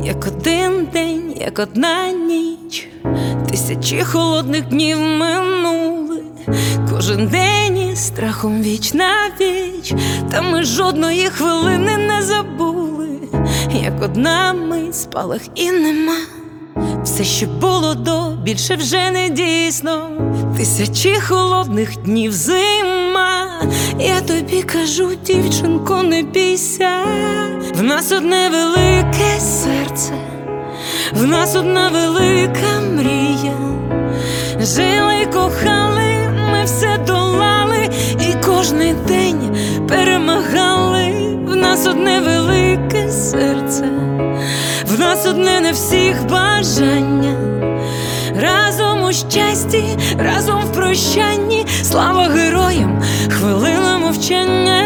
як один день, як одна ніч, тисячі холодних днів минули, кожен день із страхом віч на віч, та ми жодної хвилини не забули, як одна мить, спалах і нема. Все, що було до, більше вже не дійсно. Тисячі холодних днів зима. Я тобі кажу, дівчинко, не бійся. В нас одне велике серце, в нас одна велика мрія. Жили й кохали, ми все долали, і кожний день перемагали. В нас одне велике серце, в нас одне на всіх бажання. Разом у щасті, разом в прощанні. Слава героям, хвилина мовчання.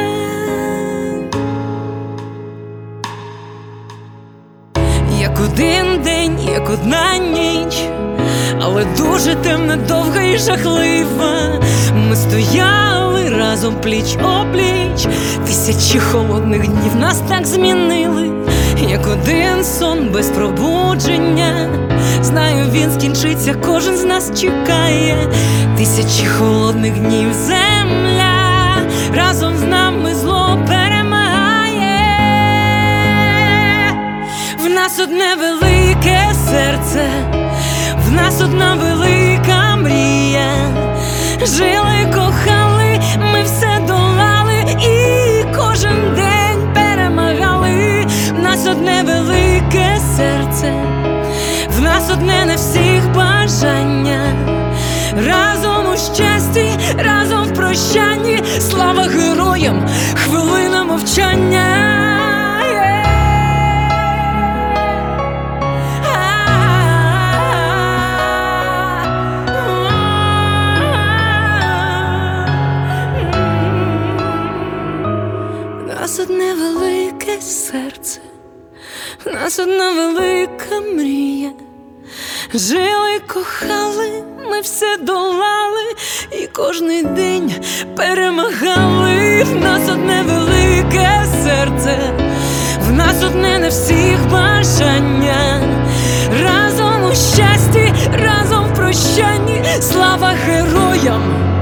Як один день, як одна ніч, але дуже темна, довга і жахлива. Ми стояли разом пліч-опліч. Тисячі холодних днів нас так змінили, як один сон без пробудження. Знаю, він скінчиться, кожен з нас чекає. Тисячі холодних днів земля разом з нами зло перемагає. В нас одне велике серце, в нас одна велика мрія. Жили, кохали, ми все долали, і кожен день перемагали. В нас одне велике серце, в нас одне на всіх бажання. Разом у щасті, разом в прощанні. Слава героям, хвилина мовчання. В нас одне велике серце, в нас одна велика мрія. Жили, кохали, ми все долали, і кожний день перемагали. В нас одне велике серце, в нас одне на всіх бажання. Разом у щасті, разом в прощанні. Слава героям!